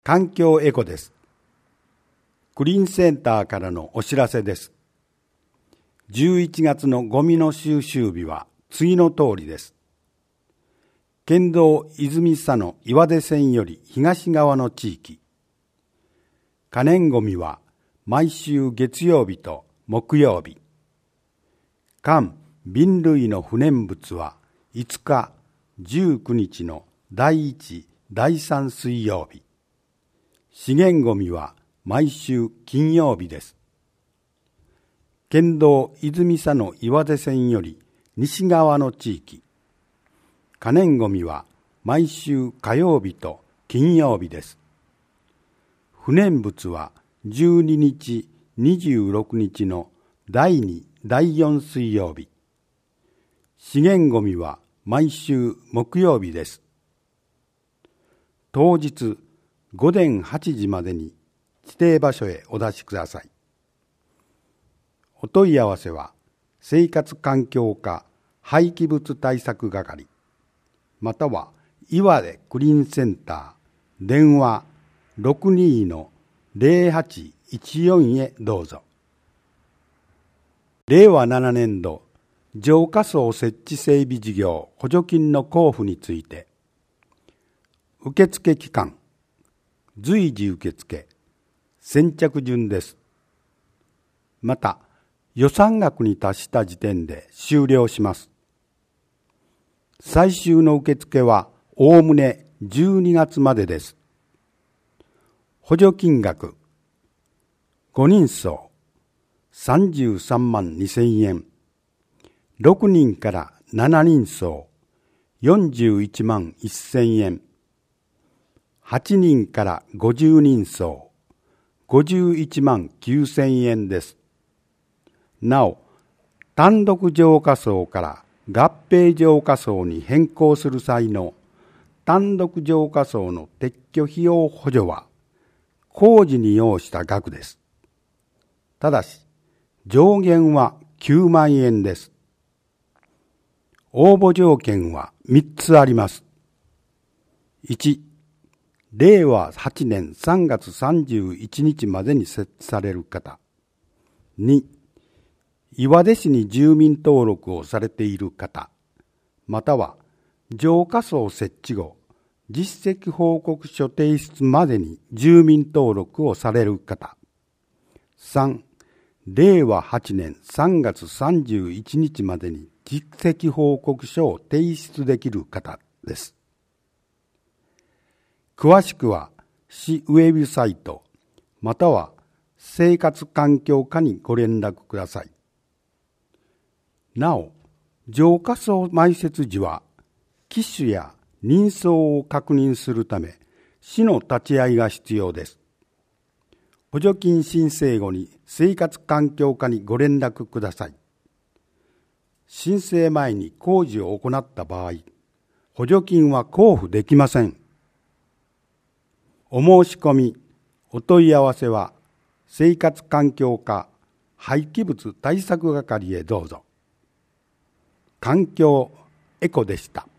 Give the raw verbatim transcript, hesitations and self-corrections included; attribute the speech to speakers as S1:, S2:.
S1: 環境エコです。クリーンセンターからのお知らせです。じゅういちがつのゴミの収集日は次の通りです。県道泉佐野岩出線より東側の地域。可燃ゴミは毎週月曜日と木曜日。缶・瓶類の不燃物はいつか、じゅうくにちのだいいち、だいさん水曜日。資源ゴミは毎週金曜日です。県道泉佐野岩出線より西側の地域。可燃ゴミは毎週火曜日と金曜日です。不燃物はじゅうににち、にじゅうろくにちのだいに、だいよん水曜日。資源ゴミは毎週木曜日です。当日ごぜんはちじまでに指定場所へお出しください。お問い合わせは生活環境課廃棄物対策係または岩出クリーンセンター電話 ろくにーのぜろはちいちよん へどうぞ。れいわななねんど浄化槽設置整備事業補助金の交付について、受付期間随時受付先着順です。また予算額に達した時点で終了します。最終の受付はおおむねじゅうにがつまでです。補助金額ごにんそうさんじゅうさんまんにせんえん、ろくにんからななにんそうよんじゅういちまんせんえん、はちにんからごじゅうにんそうごじゅういちまんきゅうせんえんです。なお、単独浄化槽から合併浄化槽に変更する際の単独浄化槽の撤去費用補助は工事に要した額です。ただし、上限はきゅうまんえんです。応募条件はみっつあります。いち、れいわはちねんさんがつさんじゅういちにちまでに設置される方。に、岩出市に住民登録をされている方、または浄化槽設置後、実績報告書提出までに住民登録をされる方。さん、れいわはちねんさんがつさんじゅういちにちまでに実績報告書を提出できる方です。詳しくは市ウェブサイトまたは生活環境課にご連絡ください。なお、浄化槽埋設時は機種や人相を確認するため市の立ち会いが必要です。補助金申請後に生活環境課にご連絡ください。申請前に工事を行った場合、補助金は交付できません。お申し込み、お問い合わせは生活環境課廃棄物対策係へどうぞ。環境エコでした。